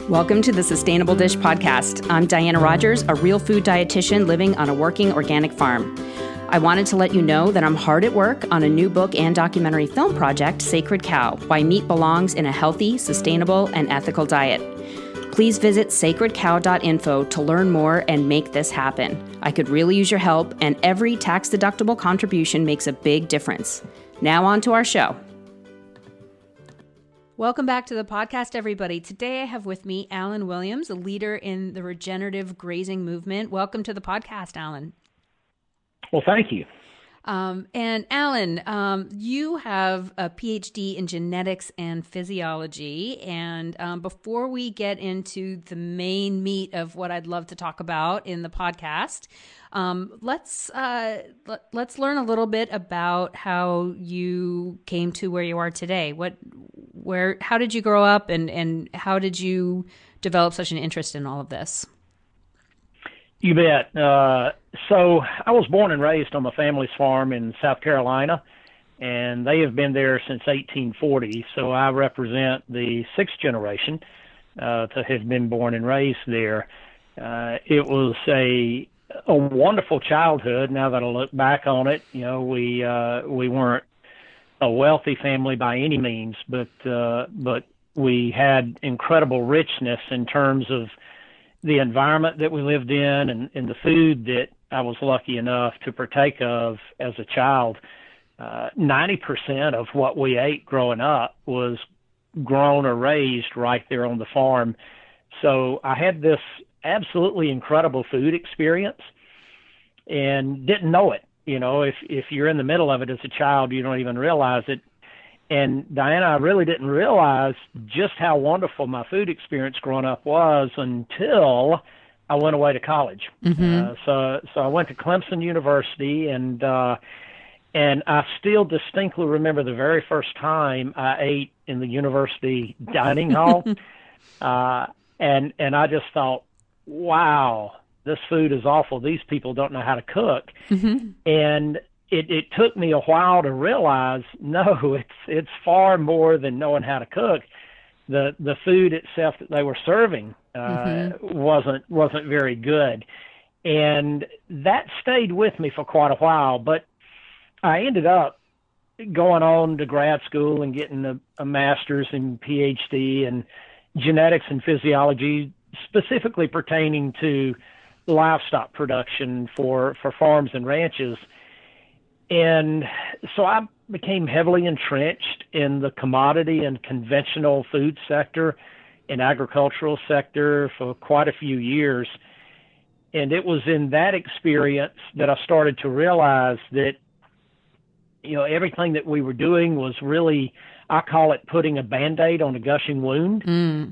Welcome to the Sustainable Dish Podcast. I'm Diana Rogers, a real food dietitian living on a working organic farm. I wanted to let you know that I'm hard at work on a new book and documentary film project, Sacred Cow: Why Meat Belongs in a Healthy, Sustainable, and Ethical Diet. Please visit sacredcow.info to learn more and make this happen. I could really use your help, and every tax-deductible contribution makes a big difference. Now on to our show. Welcome back to the podcast, everybody. Today I have with me Alan Williams, a leader in the regenerative grazing movement. Welcome to the podcast, Alan. Well, thank you. And Alan, you have a PhD in genetics and physiology. And before we get into the main meat of what I'd love to talk about in the podcast, let's learn a little bit about how you came to where you are today. How did you grow up, and how did you develop such an interest in all of this? You bet. So I was born and raised on my family's farm in South Carolina, and they have been there since 1840. So I represent the sixth generation to have been born and raised there. It was a wonderful childhood. Now that I look back on it, we weren't a wealthy family by any means, but we had incredible richness in terms of the environment that we lived in and the food that I was lucky enough to partake of as a child. 90% of what we ate growing up was grown or raised right there on the farm. So I had this absolutely incredible food experience and didn't know it. If you're in the middle of it as a child, you don't even realize it. And Diana, I really didn't realize just how wonderful my food experience growing up was until I went away to college. Mm-hmm. So I went to Clemson University, and I still distinctly remember the very first time I ate in the university dining hall, and I just thought, wow, this food is awful. These people don't know how to cook. Mm-hmm. And it took me a while to realize, no, it's far more than knowing how to cook. The food itself that they were serving wasn't very good. And that stayed with me for quite a while. But I ended up going on to grad school and getting a master's and PhD in genetics and physiology, specifically pertaining to livestock production for farms and ranches. And so I became heavily entrenched in the commodity and conventional food sector and agricultural sector for quite a few years. And it was in that experience that I started to realize that, everything that we were doing was really, I call it putting a Band-Aid on a gushing wound. Mm.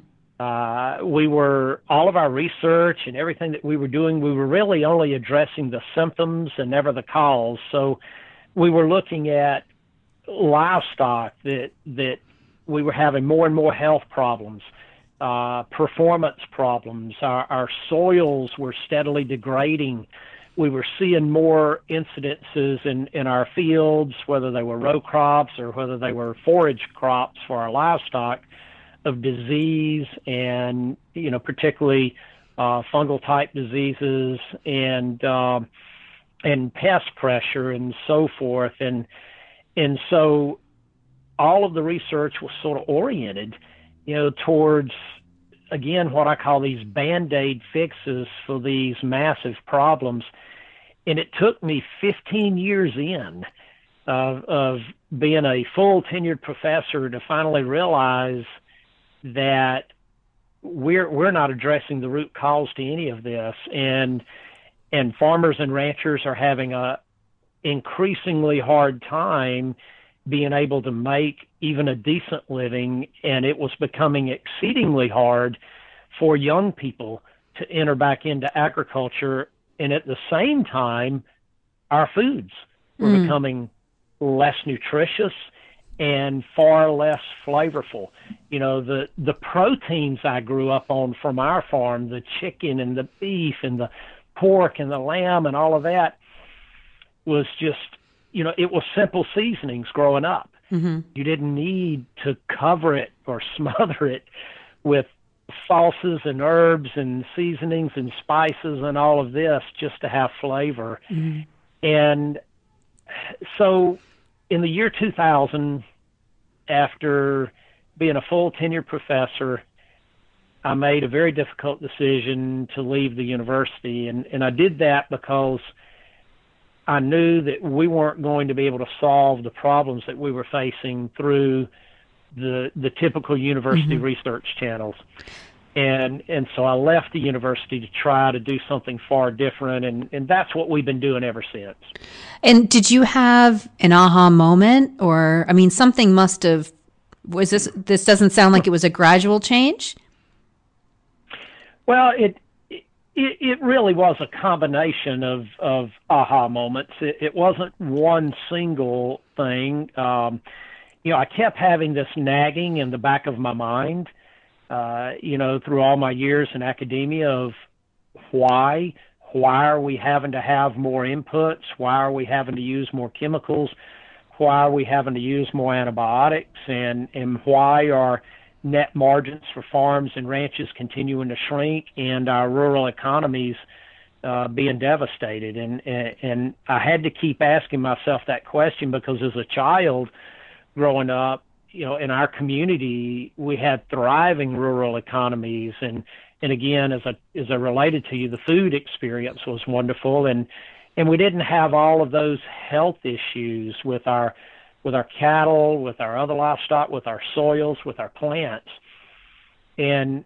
All of our research and everything that we were doing, we were really only addressing the symptoms and never the cause. So we were looking at livestock that we were having more and more health problems, performance problems. Our soils were steadily degrading. We were seeing more incidences in our fields, whether they were row crops or whether they were forage crops for our livestock, of disease and, particularly fungal type diseases and pest pressure and so forth. And so all of the research was sort of oriented, towards, again, what I call these Band-Aid fixes for these massive problems. And it took me 15 years in of being a full tenured professor to finally realize that we're not addressing the root cause to any of this. And farmers and ranchers are having a increasingly hard time being able to make even a decent living, and it was becoming exceedingly hard for young people to enter back into agriculture. And at the same time, our foods were becoming less nutritious and far less flavorful. The proteins I grew up on from our farm, the chicken and the beef and the pork and the lamb and all of that, was just, it was simple seasonings growing up. Mm-hmm. You didn't need to cover it or smother it with sauces and herbs and seasonings and spices and all of this just to have flavor. Mm-hmm. And so in the year 2000, after being a full tenured professor, I made a very difficult decision to leave the university. And I did that because I knew that we weren't going to be able to solve the problems that we were facing through the typical university mm-hmm. research channels. And so I left the university to try to do something far different, and that's what we've been doing ever since. And did you have an aha moment, or, I mean, something must have, was this doesn't sound like it was a gradual change? Well, it really was a combination of aha moments. It wasn't one single thing. I kept having this nagging in the back of my mind, through all my years in academia of why are we having to have more inputs? Why are we having to use more chemicals? Why are we having to use more antibiotics? And why are net margins for farms and ranches continuing to shrink and our rural economies being devastated? And I had to keep asking myself that question because as a child growing up, in our community, we had thriving rural economies. And again, as I related to you, the food experience was wonderful. And we didn't have all of those health issues with our cattle, with our other livestock, with our soils, with our plants. And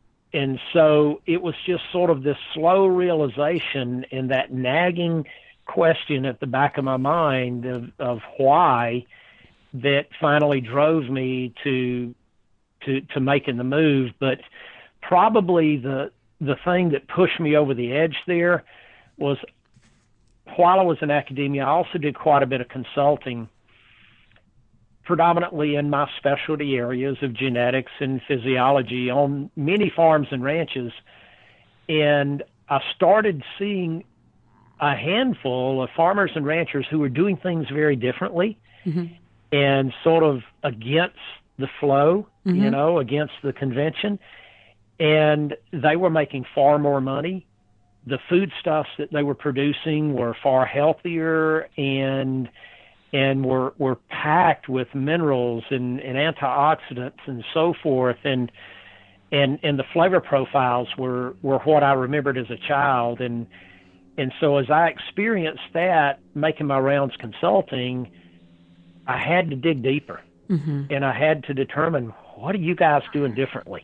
so it was just sort of this slow realization and that nagging question at the back of my mind of why that finally drove me to making the move. But probably the thing that pushed me over the edge there was while I was in academia, I also did quite a bit of consulting, predominantly in my specialty areas of genetics and physiology on many farms and ranches. And I started seeing a handful of farmers and ranchers who were doing things very differently. Mm-hmm. And sort of against the flow, mm-hmm. Against the convention. And they were making far more money. The foodstuffs that they were producing were far healthier and were packed with minerals and antioxidants and so forth. And the flavor profiles were what I remembered as a child. And so as I experienced that, making my rounds consulting, I had to dig deeper, mm-hmm. and I had to determine, what are you guys doing differently?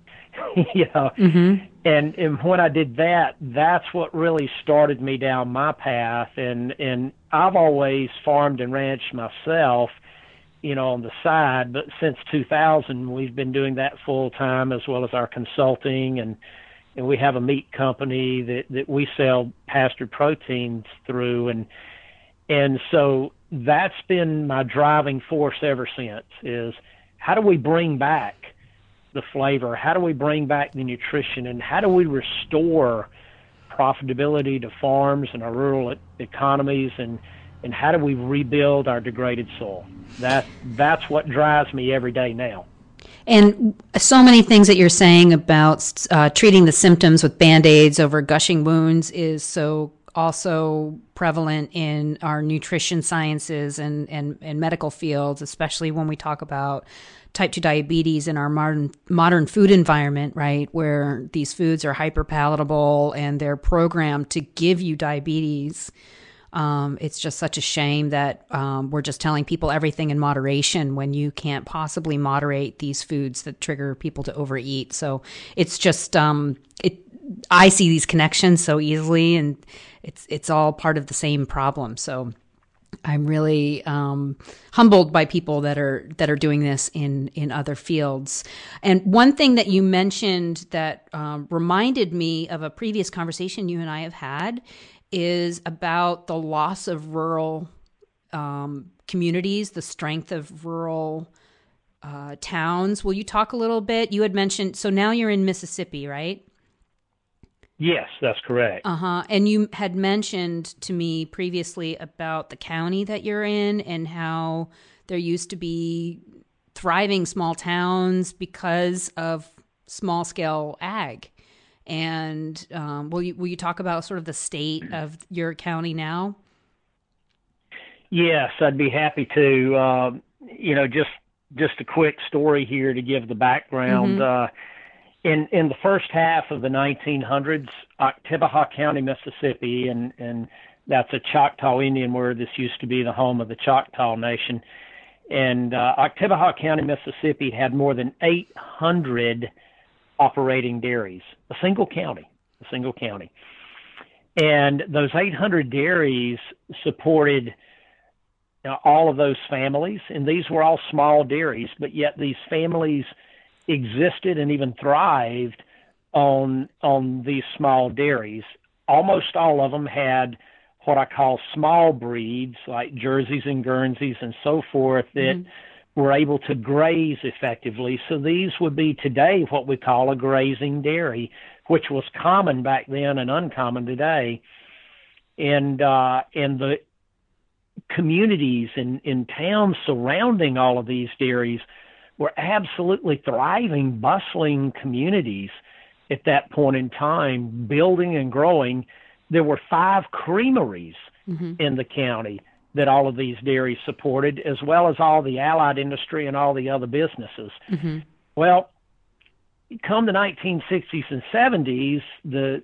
Mm-hmm. And when I did that, that's what really started me down my path. And I've always farmed and ranched myself, on the side, but since 2000, we've been doing that full time as well as our consulting, and we have a meat company that we sell pastured proteins through, and so that's been my driving force ever since, is how do we bring back the flavor? How do we bring back the nutrition? And how do we restore profitability to farms and our rural economies? And how do we rebuild our degraded soil? That's what drives me every day now. And so many things that you're saying about treating the symptoms with Band-Aids over gushing wounds is so also prevalent in our nutrition sciences and medical fields, especially when we talk about type 2 diabetes in our modern food environment, right, where these foods are hyper palatable and they're programmed to give you diabetes. It's just such a shame that we're just telling people everything in moderation when you can't possibly moderate these foods that trigger people to overeat. So it's just I see these connections so easily, and it's all part of the same problem. So I'm really humbled by people that are doing this in other fields. And one thing that you mentioned that reminded me of a previous conversation you and I have had is about the loss of rural communities, the strength of rural towns. Will you talk a little bit? You had mentioned, so now you're in Mississippi, right? Yes, that's correct. Uh-huh. And you had mentioned to me previously about the county that you're in and how there used to be thriving small towns because of small scale ag. And will you talk about sort of the state of your county now? Yes, I'd be happy to. Just a quick story here to give the background. In the first half of the 1900s, Oktibbeha County, Mississippi, and that's a Choctaw Indian word. This used to be the home of the Choctaw Nation. And Oktibbeha County, Mississippi had more than 800 operating dairies, a single county. And those 800 dairies supported all of those families, and these were all small dairies, but yet these families existed and even thrived on these small dairies. Almost all of them had what I call small breeds, like Jerseys and Guernseys and so forth, that were able to graze effectively. So these would be today what we call a grazing dairy, which was common back then and uncommon today. And the communities in towns surrounding all of these dairies were absolutely thriving, bustling communities at that point in time, building and growing. There were 5 creameries in the county that all of these dairies supported, as well as all the allied industry and all the other businesses. Well, come the 1960s and 70s, the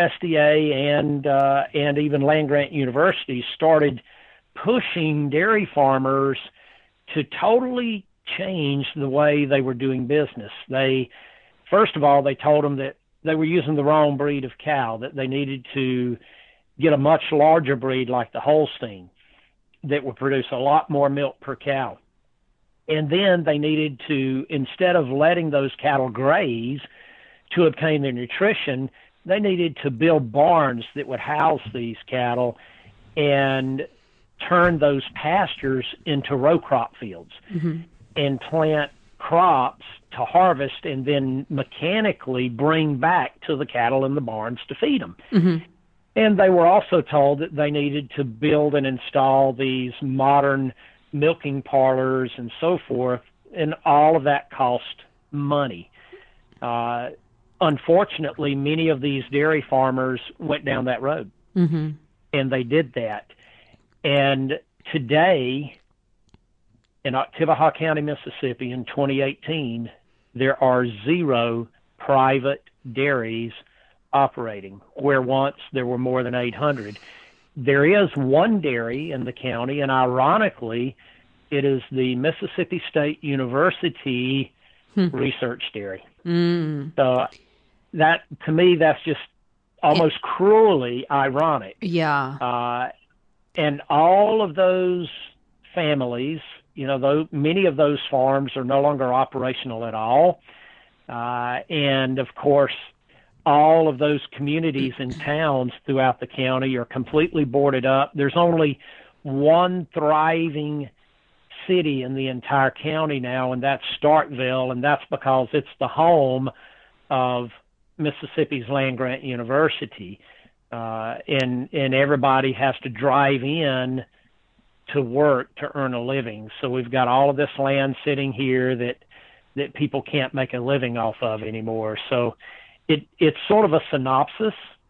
USDA and even land-grant universities started pushing dairy farmers to totally change the way they were doing business. First of all, they told them that they were using the wrong breed of cow, that they needed to get a much larger breed like the Holstein that would produce a lot more milk per cow. And then they needed to, instead of letting those cattle graze to obtain their nutrition, they needed to build barns that would house these cattle and turn those pastures into row crop fields and plant crops to harvest and then mechanically bring back to the cattle in the barns to feed them. And they were also told that they needed to build and install these modern milking parlors and so forth, and all of that cost money. Unfortunately, many of these dairy farmers went down that road, and they did that. And today, in Oktibbeha County, Mississippi, in 2018, there are 0 private dairies operating, where once there were more than 800. There is one dairy in the county, and ironically, it is the Mississippi State University research dairy. So that, to me, that's just almost cruelly ironic. Yeah. And all of those families, many of those farms are no longer operational at all. And of course, all of those communities and towns throughout the county are completely boarded up. There's only one thriving city in the entire county now, and that's Starkville, and that's because it's the home of Mississippi's land-grant university. And everybody has to drive in to work to earn a living. So we've got all of this land sitting here that people can't make a living off of anymore. So it's sort of a synopsis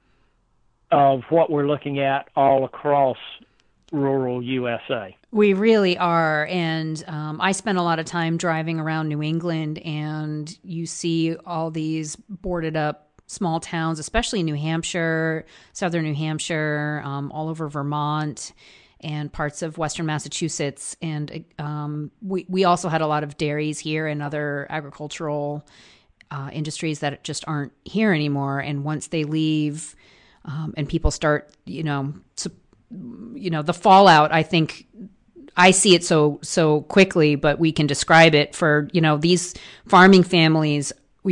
of what we're looking at all across rural USA. We really are. And I spent a lot of time driving around New England, and you see all these boarded up small towns, especially in New Hampshire, southern New Hampshire, all over Vermont and parts of western Massachusetts. And we also had a lot of dairies here and other agricultural industries that just aren't here anymore. And once they leave and people start, the fallout, I think I see it so quickly, but we can describe it for, these farming families.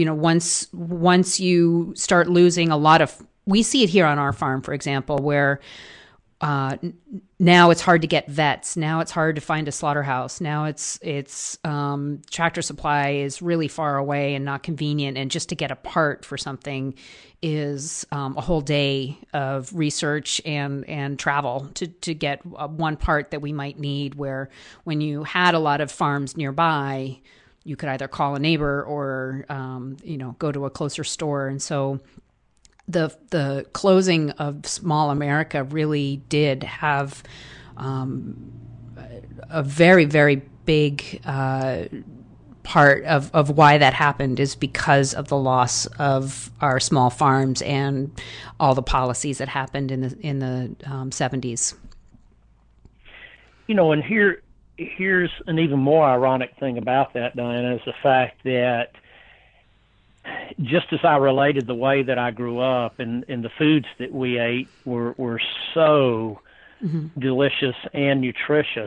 Once you start losing a lot of, we see it here on our farm, for example, where now it's hard to get vets. Now it's hard to find a slaughterhouse. Now it's Tractor Supply is really far away and not convenient. And just to get a part for something is a whole day of research and travel to get one part that we might need, where when you had a lot of farms nearby, you could either call a neighbor or, go to a closer store. And so the closing of small America really did have a very, very big part of why that happened is because of the loss of our small farms and all the policies that happened in the 70s. And here's an even more ironic thing about that, Diana, is the fact that just as I related the way that I grew up and the foods that we ate were so delicious and nutritious,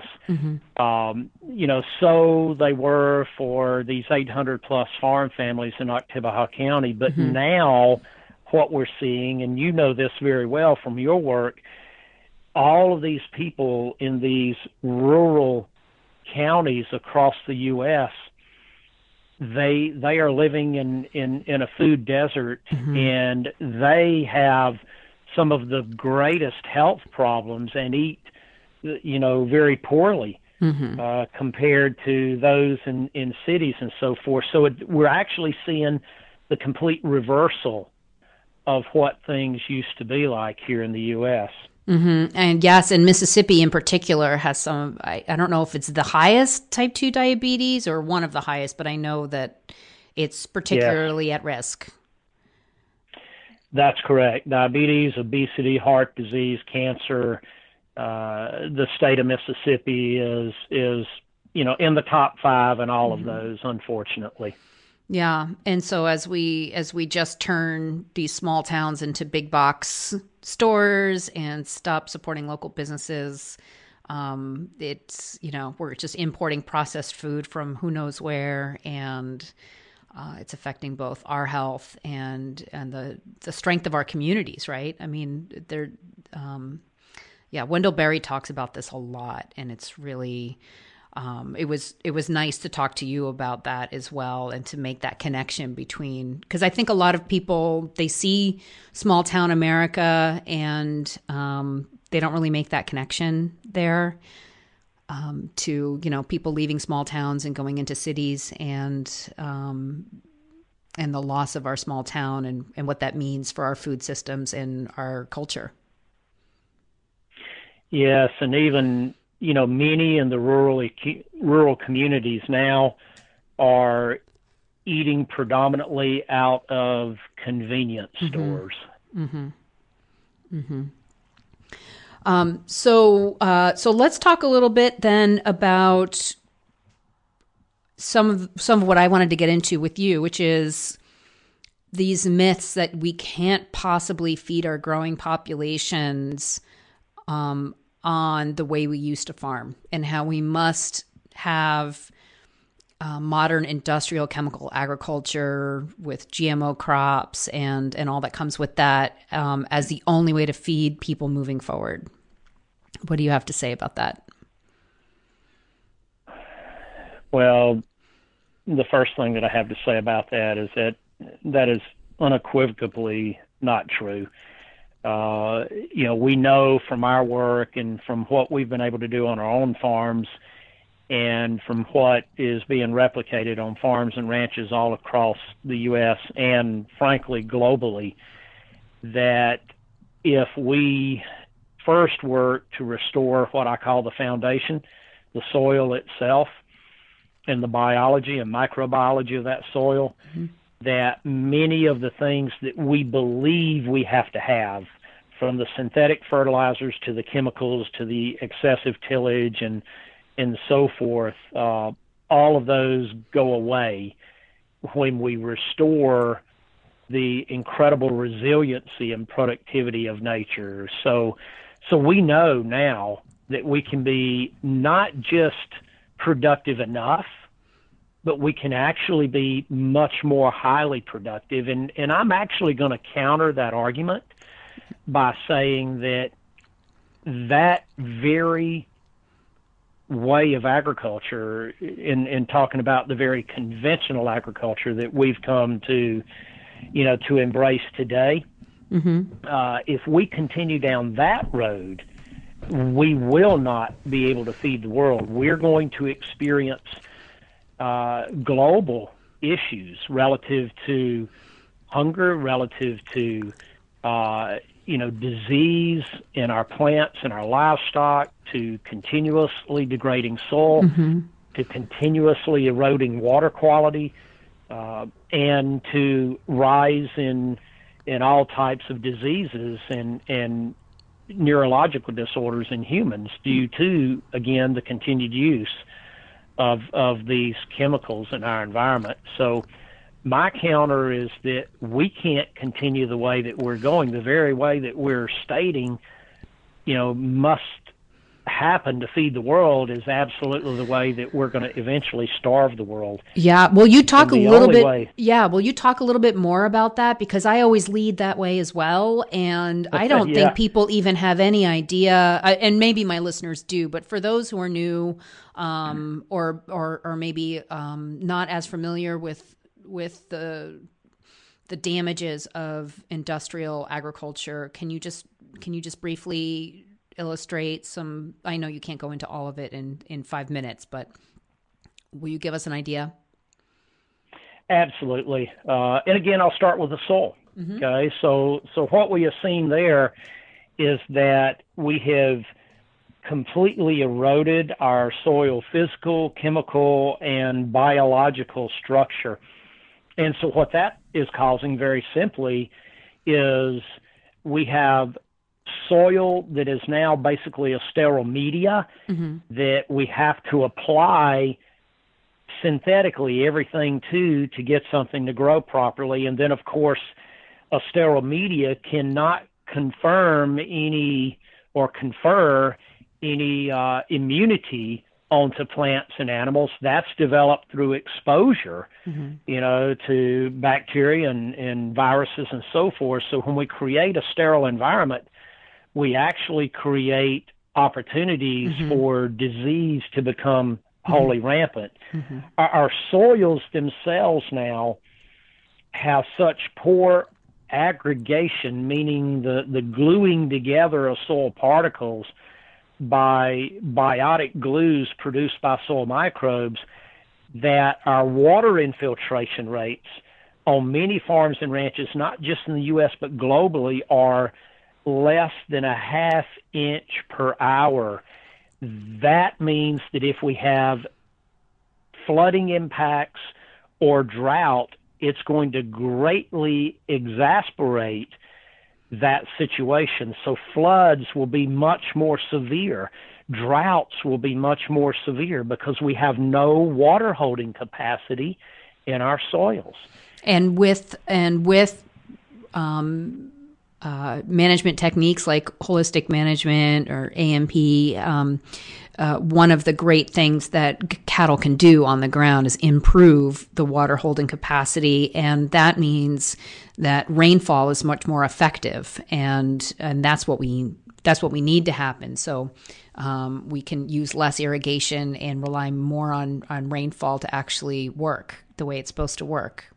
so they were for these 800 plus farm families in Oktibbeha County. But now what we're seeing, and you know this very well from your work, all of these people in these rural counties across the U.S., they are living in a food desert, and they have some of the greatest health problems and eat, very poorly compared to those in cities and so forth. So we're actually seeing the complete reversal of what things used to be like here in the U.S. And yes, and Mississippi in particular has some, I don't know if it's the highest type 2 diabetes or one of the highest, but I know that it's particularly at risk. That's correct. Diabetes, obesity, heart disease, cancer. The state of Mississippi is in the top 5 in all of those, unfortunately. Yeah, and so as we just turn these small towns into big box stores and stop supporting local businesses, it's we're just importing processed food from who knows where, and it's affecting both our health and the strength of our communities, right? I mean, Wendell Berry talks about this a lot, and it's really, it was nice to talk to you about that as well, and to make that connection between, because I think a lot of people, they see small town America and they don't really make that connection there. To people leaving small towns and going into cities, and the loss of our small town and what that means for our food systems and our culture. Yes, and even many in the rural communities now are eating predominantly out of convenience stores. So let's talk a little bit then about some of what I wanted to get into with you, which is these myths that we can't possibly feed our growing populations on the way we used to farm, and how we must have modern industrial chemical agriculture with GMO crops and all that comes with that as the only way to feed people moving forward. What do you have to say about that? Well, the first thing that I have to say about that is that is unequivocally not true. We know from our work and from what we've been able to do on our own farms and from what is being replicated on farms and ranches all across the U.S. and, frankly, globally, that if we first work to restore what I call the foundation, the soil itself, and the biology and microbiology of that soil, that many of the things that we believe we have to have, from the synthetic fertilizers to the chemicals to the excessive tillage and so forth, all of those go away when we restore the incredible resiliency and productivity of nature. So we know now that we can be not just productive enough, but we can actually be much more highly productive. And I'm actually going to counter that argument by saying that very way of agriculture, in talking about the very conventional agriculture that we've come to embrace today, if we continue down that road, we will not be able to feed the world. We're going to experience global issues relative to hunger, relative to disease in our plants and our livestock, to continuously degrading soil, to continuously eroding water quality, and to rise in all types of diseases and neurological disorders in humans due to, again, the continued use of these chemicals in our environment. So my counter is that we can't continue the way that we're going. The very way that we're stating, must happen to feed the world is absolutely the way that we're going to eventually starve the world. Yeah. Well, you talk a little bit. Yeah. Well, you talk a little bit more about that, because I always lead that way as well. And I don't think people even have any idea, and maybe my listeners do, but for those who are new, or maybe, not as familiar with the damages of industrial agriculture, can you just briefly illustrate some? I know you can't go into all of it in 5 minutes, but will you give us an idea? Absolutely. And again, I'll start with the soil. Okay. So what we have seen there is that we have completely eroded our soil physical, chemical, and biological structure. And so what that is causing, very simply, is we have soil that is now basically a sterile media that we have to apply synthetically everything to get something to grow properly. And then, of course, a sterile media cannot confirm any or confer any immunity onto plants and animals. That's developed through exposure, to bacteria and viruses and so forth. So when we create a sterile environment, we actually create opportunities for disease to become wholly rampant. Our soils themselves now have such poor aggregation, meaning the gluing together of soil particles by biotic glues produced by soil microbes, that our water infiltration rates on many farms and ranches, not just in the U.S. but globally, are less than a half inch per hour. That means that if we have flooding impacts or drought, it's going to greatly exacerbate that situation. So floods will be much more severe. Droughts will be much more severe because we have no water holding capacity in our soils. And with management techniques like holistic management or AMP, one of the great things that cattle can do on the ground is improve the water holding capacity, and that means that rainfall is much more effective, and that's what we need to happen. So we can use less irrigation and rely more on rainfall to actually work the way it's supposed to work.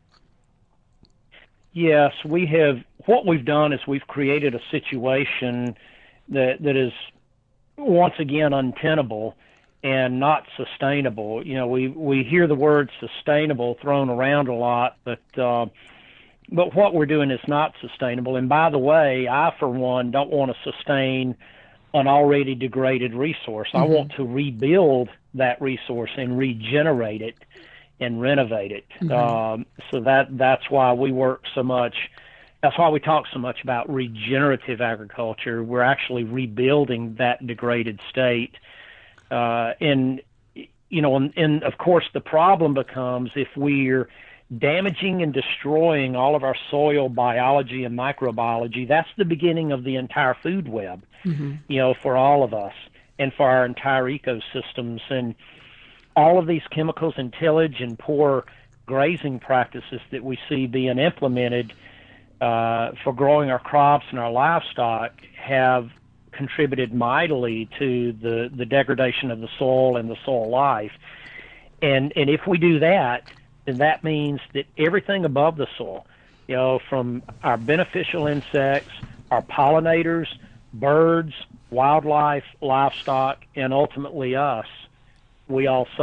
Yes, what we've done is we've created a situation that is once again untenable and not sustainable. We hear the word sustainable thrown around a lot, but what we're doing is not sustainable. And by the way, I, for one, don't want to sustain an already degraded resource. I want to rebuild that resource and regenerate it and renovate it. So that's why we work so much. That's why we talk so much about regenerative agriculture. We're actually rebuilding that degraded state. And of course, the problem becomes if we're damaging and destroying all of our soil biology and microbiology, that's the beginning of the entire food web, for all of us and for our entire ecosystems. And all of these chemicals and tillage and poor grazing practices that we see being implemented for growing our crops and our livestock have contributed mightily to the degradation of the soil and the soil life. And if we do that, then that means that everything above the soil, from our beneficial insects, our pollinators, birds, wildlife, livestock, and ultimately us, we all suffer.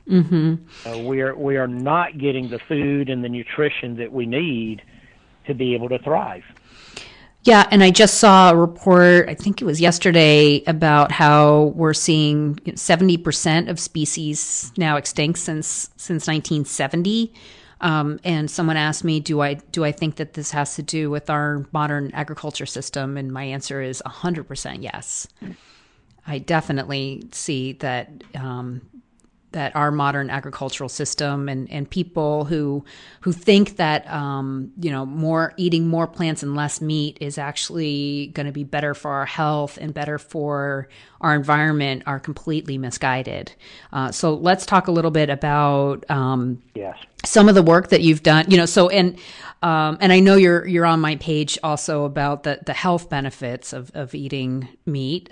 We are not getting the food and the nutrition that we need to be able to thrive. Yeah, and I just saw a report, I think it was yesterday, about how we're seeing 70% of species now extinct since 1970. And someone asked me, do I think that this has to do with our modern agriculture system? And my answer is 100% yes. I definitely see that that our modern agricultural system and people who think that eating more plants and less meat is actually going to be better for our health and better for our environment are completely misguided. So let's talk a little bit about some of the work that you've done. And I know you're on my page also about the health benefits of eating meat.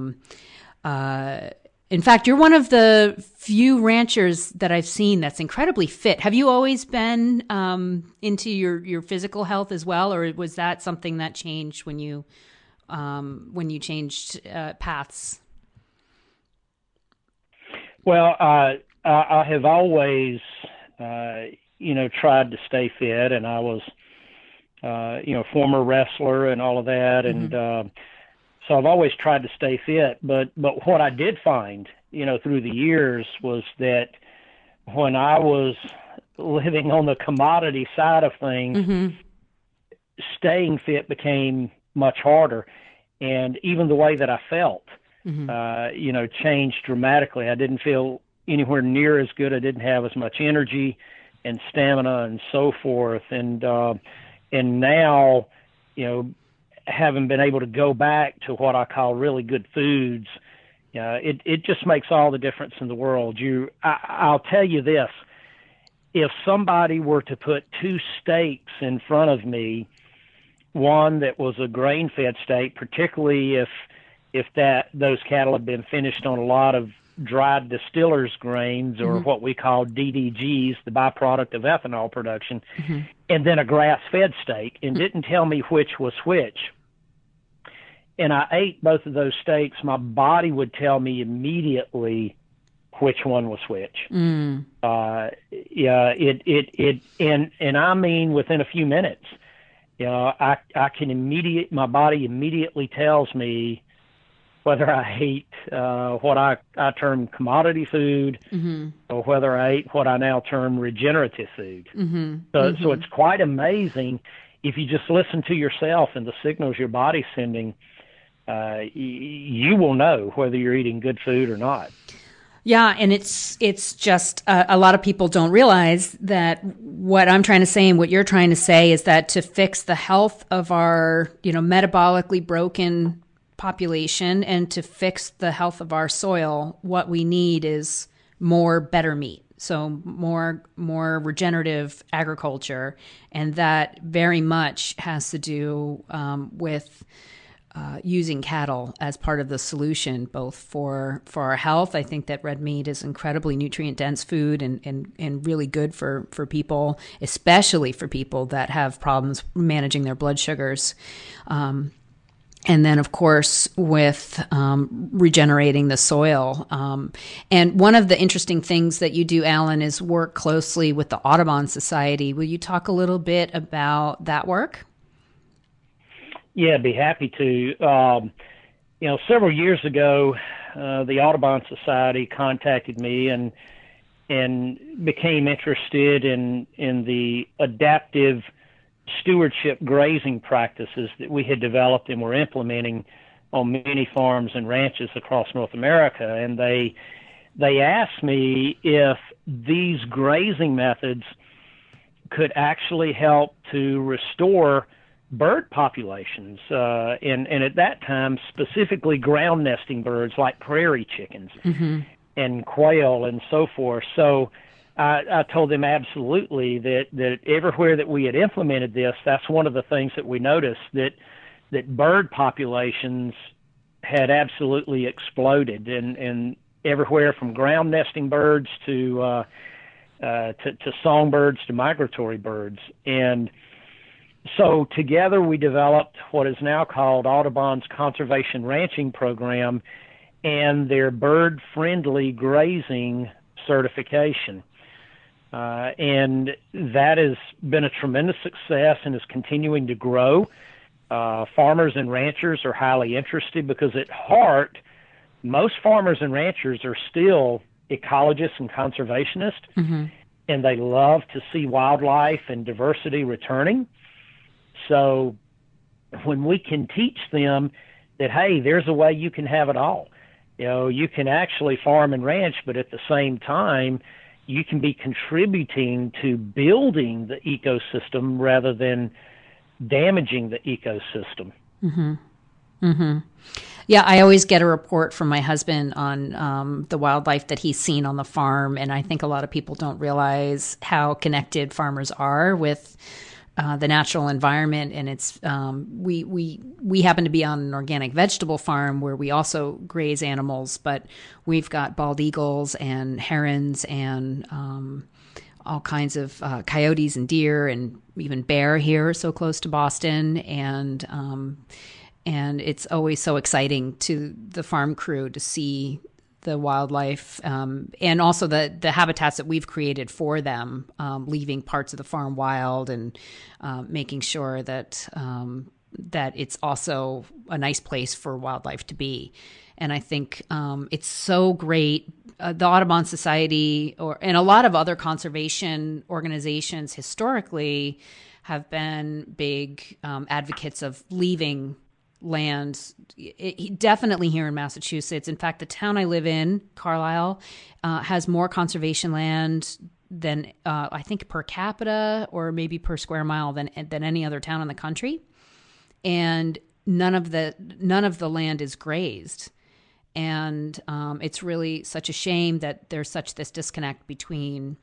In fact, you're one of the few ranchers that I've seen that's incredibly fit. Have you always been into your physical health as well, or was that something that changed when you changed paths? Well, I have always, tried to stay fit, and I was, former wrestler and all of that, and so I've always tried to stay fit, but what I did find, through the years was that when I was living on the commodity side of things, staying fit became much harder. And even the way that I felt, changed dramatically. I didn't feel anywhere near as good. I didn't have as much energy and stamina and so forth. And now, having been able to go back to what I call really good foods, it just makes all the difference in the world. I'll tell you this, if somebody were to put two steaks in front of me, one that was a grain-fed steak, particularly if those cattle had been finished on a lot of dried distillers grains, or what we call DDGs, the byproduct of ethanol production, and then a grass-fed steak, and didn't tell me which was which, and I ate both of those steaks, my body would tell me immediately which one was which. And I mean within a few minutes. I can my body immediately tells me whether I ate what I term commodity food, or whether I ate what I now term regenerative food. So it's quite amazing if you just listen to yourself and the signals your body's sending. You will know whether you're eating good food or not. Yeah, and it's just a lot of people don't realize that what I'm trying to say and what you're trying to say is that to fix the health of our, metabolically broken population and to fix the health of our soil, what we need is better meat. So more regenerative agriculture, and that very much has to do with using cattle as part of the solution, both for our health. I think that red meat is incredibly nutrient dense food and really good for people, especially for people that have problems managing their blood sugars. And then, of course, with regenerating the soil. And one of the interesting things that you do, Alan, is work closely with the Audubon Society. Will you talk a little bit about that work? Yeah, I'd be happy to. Several years ago, the Audubon Society contacted me and became interested in the adaptive stewardship grazing practices that we had developed and were implementing on many farms and ranches across North America. And they asked me if these grazing methods could actually help to restore bird populations, and at that time, specifically ground nesting birds like prairie chickens and quail and so forth. So I told them absolutely that everywhere that we had implemented this, that's one of the things that we noticed, that bird populations had absolutely exploded, and everywhere from ground nesting birds to songbirds to migratory birds. And so together we developed what is now called Audubon's Conservation Ranching Program and their bird-friendly grazing certification. And that has been a tremendous success and is continuing to grow. Farmers and ranchers are highly interested because at heart, most farmers and ranchers are still ecologists and conservationists, and they love to see wildlife and diversity returning. So when we can teach them that, hey, there's a way you can have it all. You can actually farm and ranch, but at the same time, you can be contributing to building the ecosystem rather than damaging the ecosystem. Yeah, I always get a report from my husband on the wildlife that he's seen on the farm, and I think a lot of people don't realize how connected farmers are with the natural environment. And it's we happen to be on an organic vegetable farm where we also graze animals, but we've got bald eagles and herons and all kinds of coyotes and deer and even bear here, so close to Boston. And it's always so exciting to the farm crew to see the wildlife and also the habitats that we've created for them, leaving parts of the farm wild and making sure that that it's also a nice place for wildlife to be. And I think it's so great. The Audubon Society and a lot of other conservation organizations historically have been big advocates of leaving land, definitely here in Massachusetts. In fact, the town I live in, Carlisle, has more conservation land than I think per capita or maybe per square mile than any other town in the country. And none of the land is grazed. And it's really such a shame that there's such this disconnect between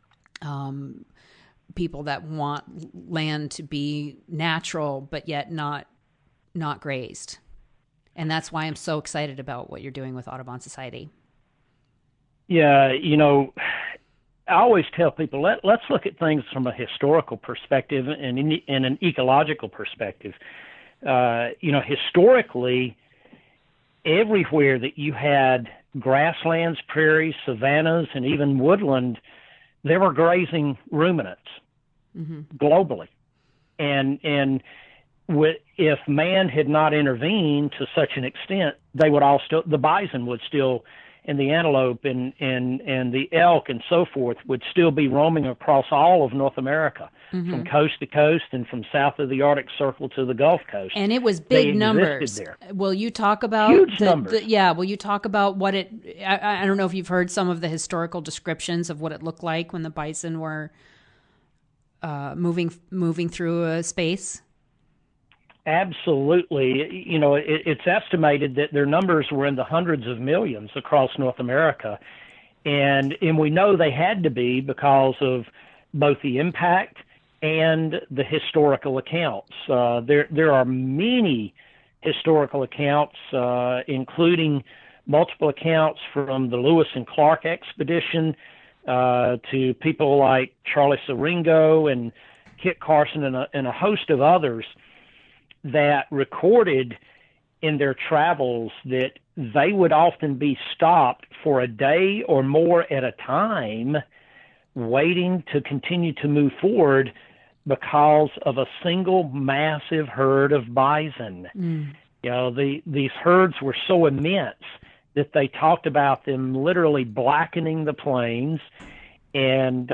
people that want land to be natural, but yet not grazed. And that's why I'm so excited about what you're doing with Audubon Society. Yeah, I always tell people, let's look at things from a historical perspective and in an ecological perspective. Historically, everywhere that you had grasslands, prairies, savannas, and even woodland, there were grazing ruminants globally. And if man had not intervened to such an extent, they would all still, the bison would still, and the antelope and the elk and so forth would still be roaming across all of North America, from coast to coast and from south of the Arctic Circle to the Gulf Coast. And it was big numbers. There. Will you talk about huge numbers? Will you talk about what it? I don't know if you've heard some of the historical descriptions of what it looked like when the bison were moving through a space. Absolutely. It's estimated that their numbers were in the hundreds of millions across North America. And we know they had to be because of both the impact and the historical accounts. There are many historical accounts, including multiple accounts from the Lewis and Clark expedition to people like Charlie Siringo and Kit Carson and a host of others that recorded in their travels that they would often be stopped for a day or more at a time, waiting to continue to move forward because of a single massive herd of bison. These herds were so immense that they talked about them literally blackening the plains, and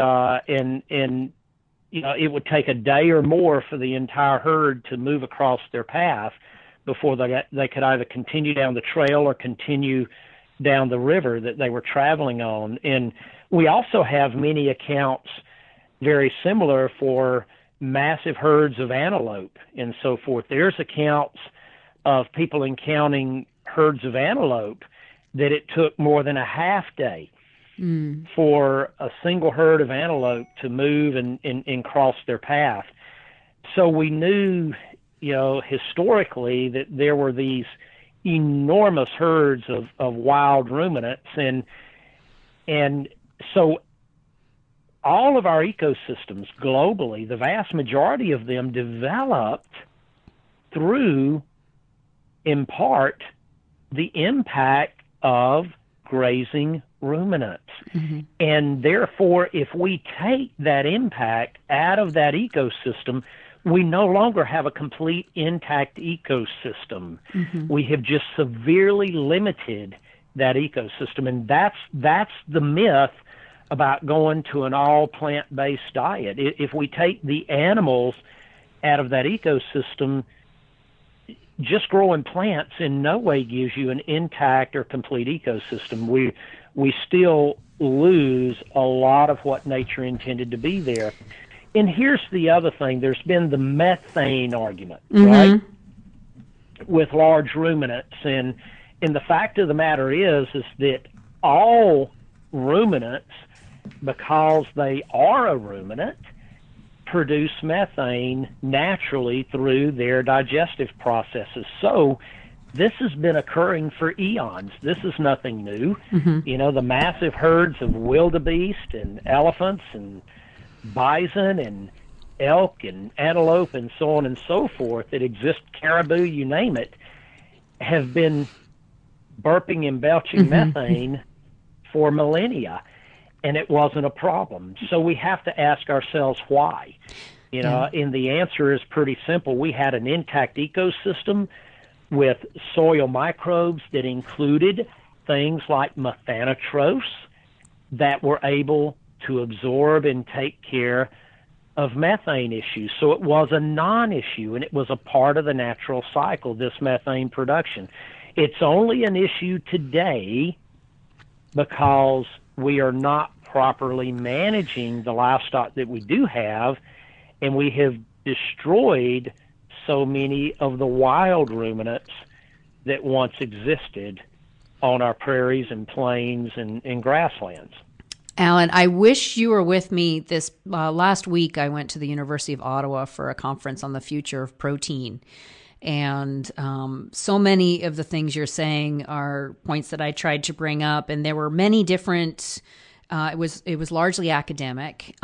it would take a day or more for the entire herd to move across their path before they could either continue down the trail or continue down the river that they were traveling on. And we also have many accounts very similar for massive herds of antelope and so forth. There's accounts of people encountering herds of antelope that it took more than a half day for a single herd of antelope to move and cross their path. So we knew, historically that there were these enormous herds of wild ruminants. And so all of our ecosystems globally, the vast majority of them developed through, in part, the impact of grazing ruminants. And therefore, if we take that impact out of that ecosystem, we no longer have a complete intact ecosystem. We have just severely limited that ecosystem. And that's the myth about going to an all plant-based diet. If we take the animals out of that ecosystem, just growing plants in no way gives you an intact or complete ecosystem. We still lose a lot of what nature intended to be there. And here's the other thing. There's been the methane argument, right, with large ruminants. And the fact of the matter is that all ruminants, because they are a ruminant, produce methane naturally through their digestive processes. So this has been occurring for eons. This is nothing new. You know, the massive herds of wildebeest and elephants and bison and elk and antelope and so on and so forth that exist, caribou, you name it, have been burping and belching methane for millennia, and it wasn't a problem. So we have to ask ourselves why. You know, and the answer is pretty simple. We had an intact ecosystem with soil microbes that included things like methanotrophs that were able to absorb and take care of methane issues. So it was a non-issue, and it was a part of the natural cycle, this methane production. It's only an issue today because we are not properly managing the livestock that we do have, and we have destroyed so many of the wild ruminants that once existed on our prairies and plains and grasslands. Alan, I wish you were with me this last week. I went to the University of Ottawa for a conference on the future of protein. And so many of the things you're saying are points that I tried to bring up. And there were many different, it was largely academic.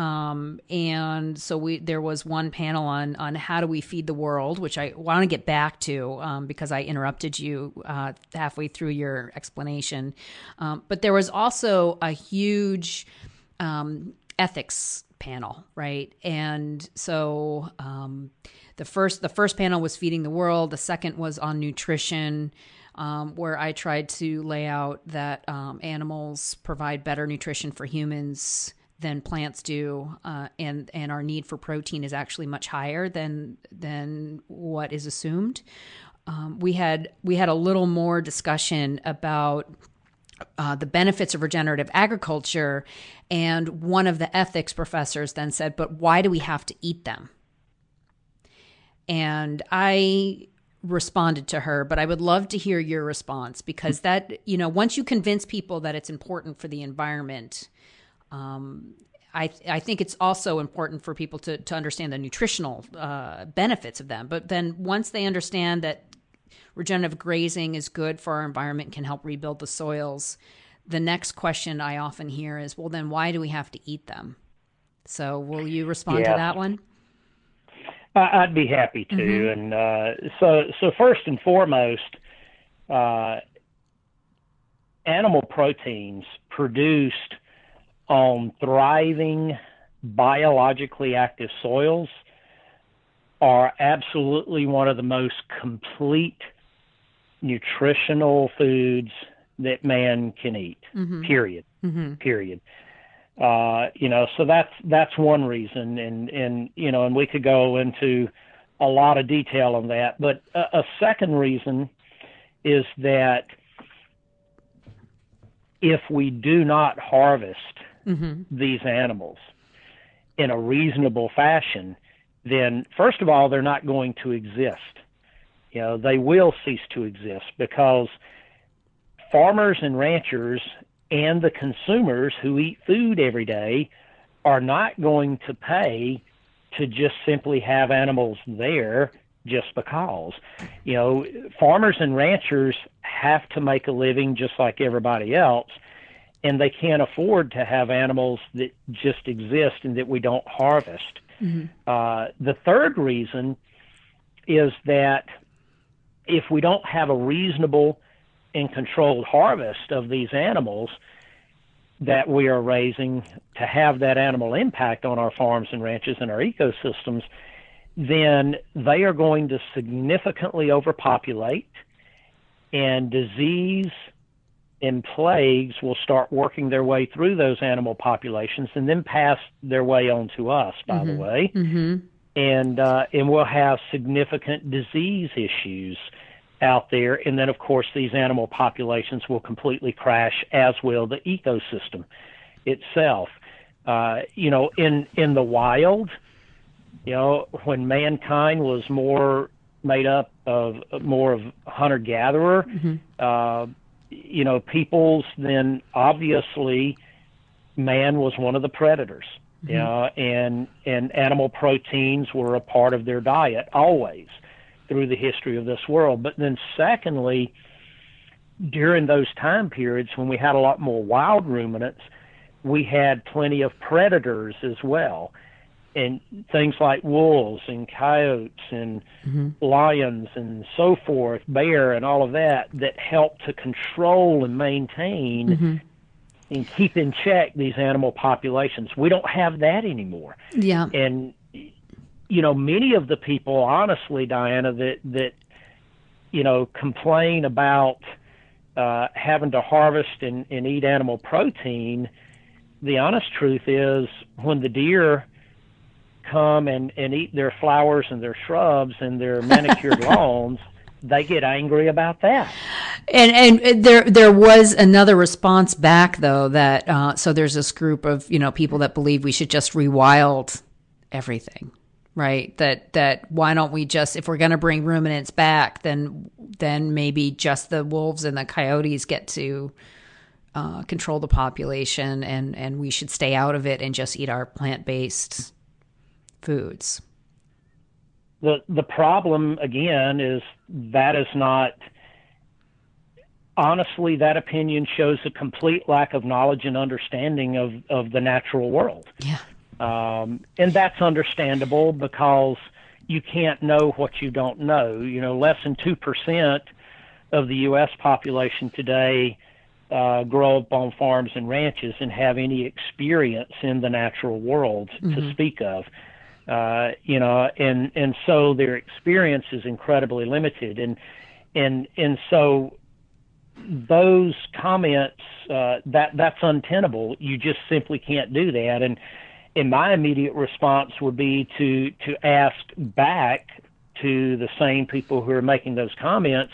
And so there was one panel on how do we feed the world, which I want to get back to because I interrupted you halfway through your explanation. But there was also a huge ethics panel, right? And so the first panel was feeding the world. The second was on nutrition, where I tried to lay out that animals provide better nutrition for humans than plants do, and our need for protein is actually much higher than what is assumed. We had a little more discussion about the benefits of regenerative agriculture, and one of the ethics professors then said, "But why do we have to eat them?" And I responded to her, but I would love to hear your response, because that, once you convince people that it's important for the environment, I think it's also important for people to understand the nutritional benefits of them. But then once they understand that regenerative grazing is good for our environment and can help rebuild the soils, the next question I often hear is, well, then why do we have to eat them? So will you respond to that one? I'd be happy to. And so first and foremost, animal proteins produced on thriving, biologically active soils are absolutely one of the most complete nutritional foods that man can eat, period. So that's one reason, and we could go into a lot of detail on that. But a second reason is that if we do not harvest these animals in a reasonable fashion, then first of all, they're not going to exist. They will cease to exist, because farmers and ranchers and the consumers who eat food every day are not going to pay to just simply have animals there just because. Farmers and ranchers have to make a living just like everybody else, and they can't afford to have animals that just exist and that we don't harvest. The third reason is that if we don't have a reasonable and controlled harvest of these animals, that we are raising to have that animal impact on our farms and ranches and our ecosystems, then they are going to significantly overpopulate, and disease and plagues will start working their way through those animal populations and then pass their way on to us, by the way. And we'll have significant disease issues out there. And then, of course, these animal populations will completely crash, as will the ecosystem itself. In the wild, when mankind was more made up of hunter-gatherer, peoples, then obviously man was one of the predators. And animal proteins were a part of their diet always through the history of this world. But then secondly, during those time periods when we had a lot more wild ruminants, we had plenty of predators as well. And things like wolves and coyotes and lions and so forth, bear and all of that help to control and maintain and keep in check these animal populations. We don't have that anymore. Yeah. And, many of the people, honestly, Diana, that complain about having to harvest and eat animal protein, the honest truth is when the deer come and eat their flowers and their shrubs and their manicured lawns, they get angry about that. And there was another response back, though, that so there's this group of people that believe we should just rewild everything, right? That why don't we just, if we're going to bring ruminants back, then maybe just the wolves and the coyotes get to control the population, and we should stay out of it and just eat our plant-based foods. The problem, again, is that is not, honestly, that opinion shows a complete lack of knowledge and understanding of the natural world. Yeah. And that's understandable because you can't know what you don't know. Less than 2% of the U.S. population today grow up on farms and ranches and have any experience in the natural world to speak of. And so their experience is incredibly limited. And so those comments, that's untenable. You just simply can't do that. And my immediate response would be to ask back to the same people who are making those comments,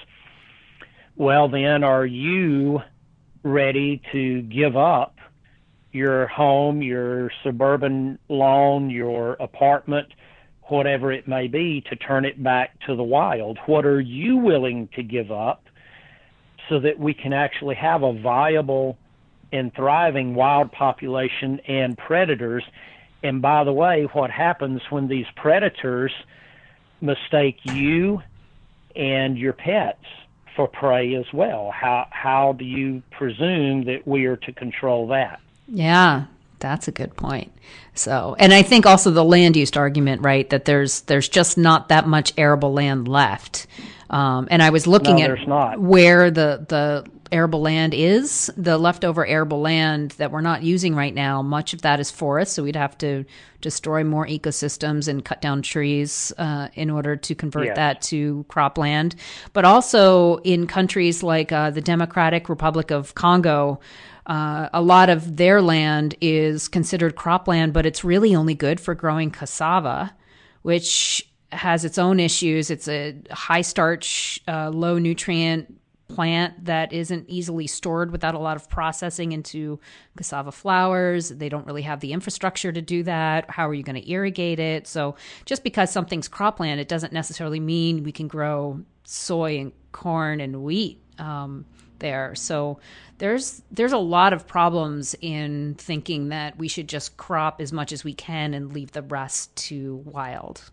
well, then are you ready to give up your home, your suburban lawn, your apartment, whatever it may be, to turn it back to the wild? What are you willing to give up so that we can actually have a viable and thriving wild population and predators? And by the way, what happens when these predators mistake you and your pets for prey as well? How do you presume that we are to control that? Yeah, that's a good point. So, and I think also the land use argument, right, that there's just not that much arable land left. And I was looking at where the arable land is, the leftover arable land that we're not using right now. Much of that is forest, so we'd have to destroy more ecosystems and cut down trees in order to convert that to cropland. But also in countries like the Democratic Republic of Congo, a lot of their land is considered cropland, but it's really only good for growing cassava, which has its own issues. It's a high starch, low nutrient plant that isn't easily stored without a lot of processing into cassava flours. They don't really have the infrastructure to do that. How are you going to irrigate it? So just because something's cropland, it doesn't necessarily mean we can grow soy and corn and wheat there. So there's a lot of problems in thinking that we should just crop as much as we can and leave the rest to wild.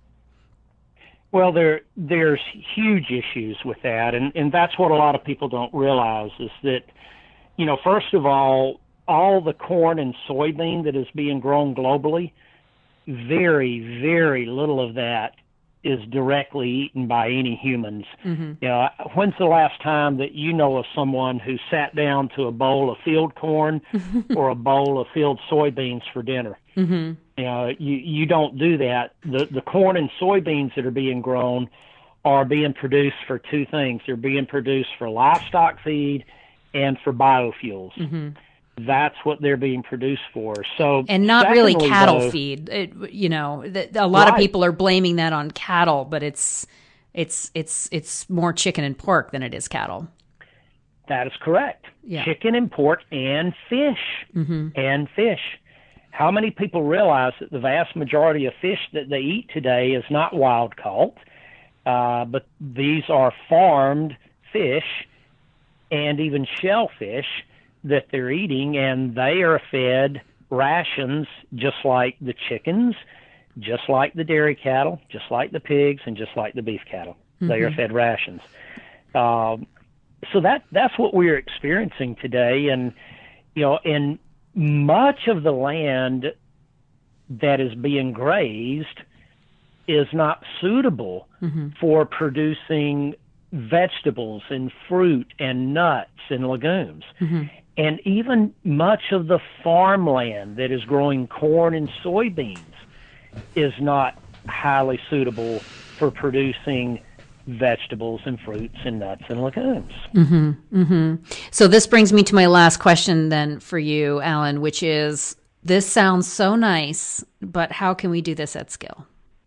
Well, there's huge issues with that, and that's what a lot of people don't realize is that, first of all the corn and soybean that is being grown globally, very, very little of that is directly eaten by any humans. When's the last time that you know of someone who sat down to a bowl of field corn or a bowl of field soybeans for dinner? You don't do that. The corn and soybeans that are being grown are being produced for two things. They're being produced for livestock feed and for biofuels. That's what they're being produced for. So, and not really cattle feed. A lot of people are blaming that on cattle, but it's more chicken and pork than it is cattle. That is correct. Yeah. Chicken and pork and fish. And fish. How many people realize that the vast majority of fish that they eat today is not wild caught, but these are farmed fish and even shellfish that they're eating, and they are fed rations just like the chickens, just like the dairy cattle, just like the pigs, and just like the beef cattle. They are fed rations. So that's what we're experiencing today, and and much of the land that is being grazed is not suitable for producing vegetables and fruit and nuts and legumes. And even much of the farmland that is growing corn and soybeans is not highly suitable for producing vegetables and fruits and nuts and legumes. So this brings me to my last question then for you, Alan, which is, this sounds so nice, but how can we do this at scale?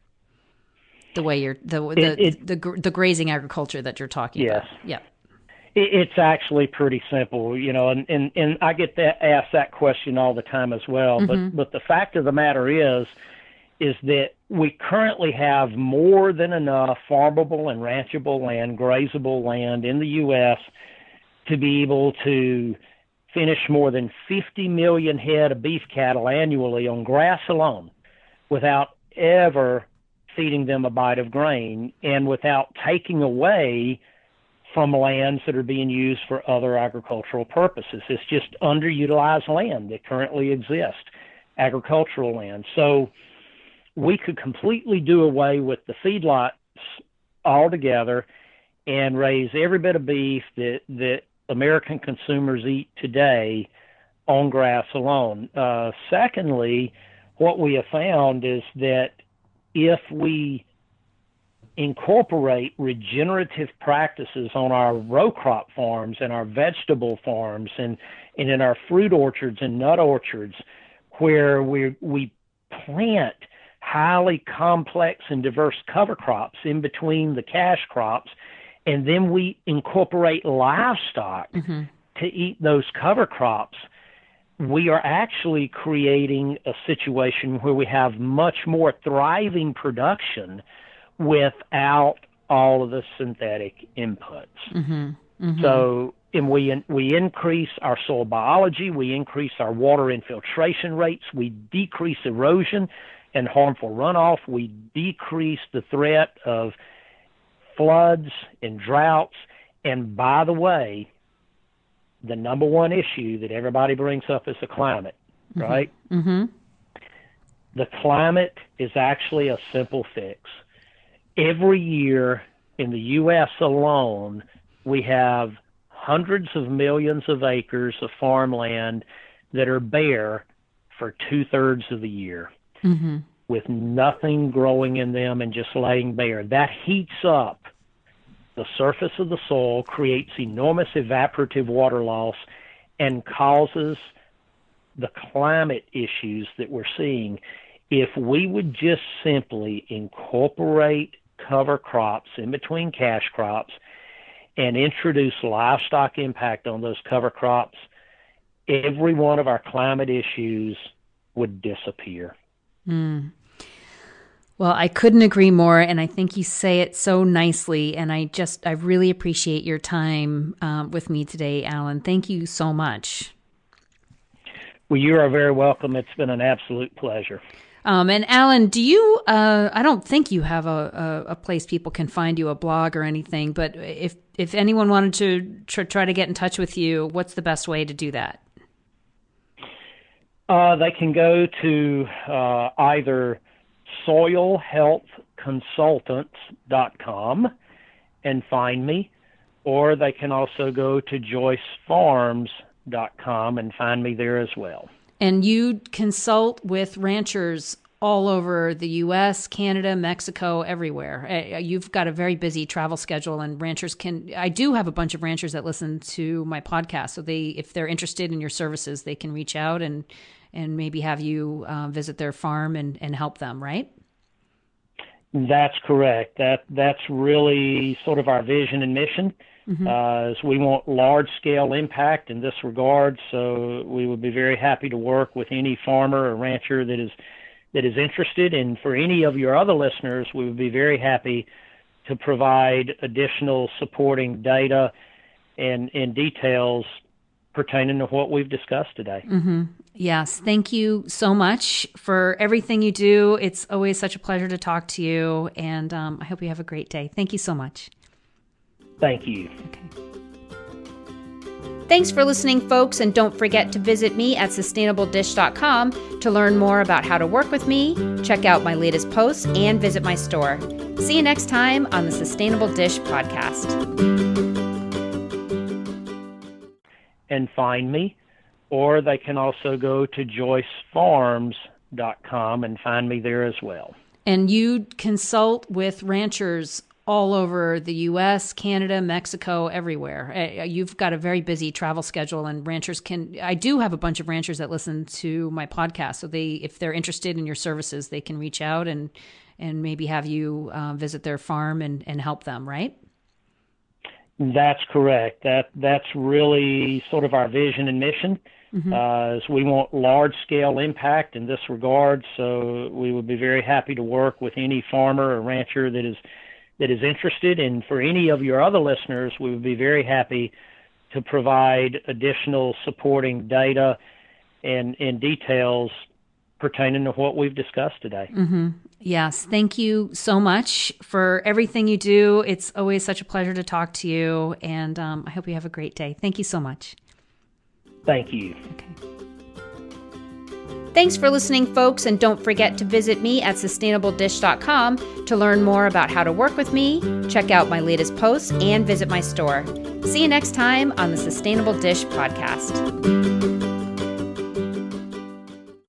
The way you're the grazing agriculture that you're talking about. Yeah. It's actually pretty simple, and I get asked that question all the time as well. But the fact of the matter is that we currently have more than enough farmable and ranchable land, grazable land in the U.S. to be able to finish more than 50 million head of beef cattle annually on grass alone without ever feeding them a bite of grain and without taking away from lands that are being used for other agricultural purposes. It's just underutilized land that currently exists, agricultural land. So we could completely do away with the feedlots altogether and raise every bit of beef that American consumers eat today on grass alone. Secondly, what we have found is that if we incorporate regenerative practices on our row crop farms and our vegetable farms and in our fruit orchards and nut orchards, where we plant highly complex and diverse cover crops in between the cash crops, and then we incorporate livestock to eat those cover crops, we are actually creating a situation where we have much more thriving production without all of the synthetic inputs. So, and we increase our soil biology, we increase our water infiltration rates, we decrease erosion and harmful runoff, we decrease the threat of floods and droughts. And by the way, the number one issue that everybody brings up is the climate, right? The climate is actually a simple fix. Every year in the U.S. alone, we have hundreds of millions of acres of farmland that are bare for 2/3 of the year with nothing growing in them and just laying bare. That heats up the surface of the soil, creates enormous evaporative water loss, and causes the climate issues that we're seeing. If we would just simply incorporate cover crops in between cash crops and introduce livestock impact on those cover crops, every one of our climate issues would disappear. Well, I couldn't agree more, and I think you say it so nicely, and I really appreciate your time with me today, Alan. Thank you so much. Well, you are very welcome. It's been an absolute pleasure. And Alan, do you, I don't think you have a place people can find you, a blog or anything, but if anyone wanted to try to get in touch with you, what's the best way to do that? They can go to either soilhealthconsultants.com and find me, or they can also go to joycefarms.com and find me there as well. And you consult with ranchers all over the U.S., Canada, Mexico, everywhere. You've got a very busy travel schedule, and ranchers I do have a bunch of ranchers that listen to my podcast. So if they're interested in your services, they can reach out and maybe have you visit their farm and help them, right? That's correct. That's really sort of our vision and mission. Is we want large-scale impact in this regard, so we would be very happy to work with any farmer or rancher that is interested. And for any of your other listeners, we would be very happy to provide additional supporting data and details pertaining to what we've discussed today. Yes. Thank you so much for everything you do. It's always such a pleasure to talk to you, and I hope you have a great day. Thank you so much. Thank you. Okay. Thanks for listening, folks, and don't forget to visit me at sustainabledish.com to learn more about how to work with me, check out my latest posts, and visit my store. See you next time on the Sustainable Dish podcast. And find me, or they can also go to joycefarms.com and find me there as well. And you consult with ranchers all over the U.S., Canada, Mexico, everywhere. You've got a very busy travel schedule, and ranchers I do have a bunch of ranchers that listen to my podcast. So if they're interested in your services, they can reach out and maybe have you visit their farm and help them, right? That's correct. That's really sort of our vision and mission. Is we want large-scale impact in this regard, so we would be very happy to work with any farmer or rancher that is interested. And for any of your other listeners, we would be very happy to provide additional supporting data and details pertaining to what we've discussed today. Yes. Thank you so much for everything you do. It's always such a pleasure to talk to you, and I hope you have a great day. Thank you so much. Thank you. Okay. Thanks for listening, folks, and don't forget to visit me at sustainabledish.com to learn more about how to work with me, check out my latest posts, and visit my store. See you next time on the Sustainable Dish podcast.